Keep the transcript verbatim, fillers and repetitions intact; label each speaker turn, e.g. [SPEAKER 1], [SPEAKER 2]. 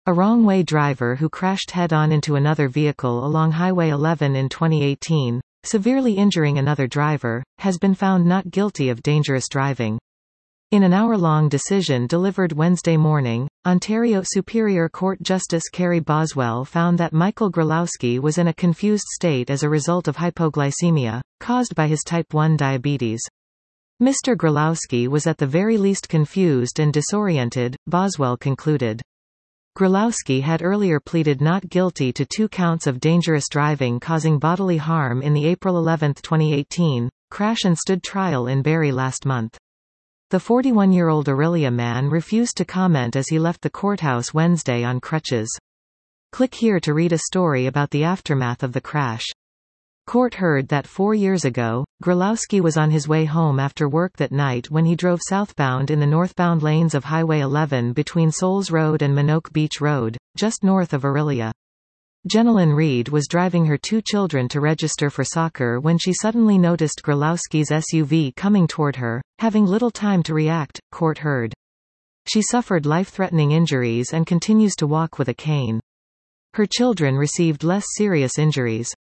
[SPEAKER 1] A wrong-way driver who crashed head-on into another vehicle along Highway eleven in twenty eighteen, severely injuring another driver, has been found not guilty of dangerous driving. In an hour-long decision delivered Wednesday morning, Ontario Superior Court Justice Kerry Boswell found that Michael Gralowski was in a confused state as a result of hypoglycemia, caused by his type one diabetes. Mister Gralowski was at the very least confused and disoriented, Boswell concluded. Gralowski had earlier pleaded not guilty to two counts of dangerous driving causing bodily harm in the April eleventh twenty eighteen, crash and stood trial in Barrie last month. The forty-one-year-old Orillia man refused to comment as he left the courthouse Wednesday on crutches. Click here to read a story about the aftermath of the crash. Court heard that four years ago, Gralowski was on his way home after work that night when he drove southbound in the northbound lanes of Highway eleven between Souls Road and Minoke Beach Road, just north of Orillia. Jenilyn Reed was driving her two children to register for soccer when she suddenly noticed Gralowski's S U V coming toward her, having little time to react, court heard. She suffered life-threatening injuries and continues to walk with a cane. Her children received less serious injuries.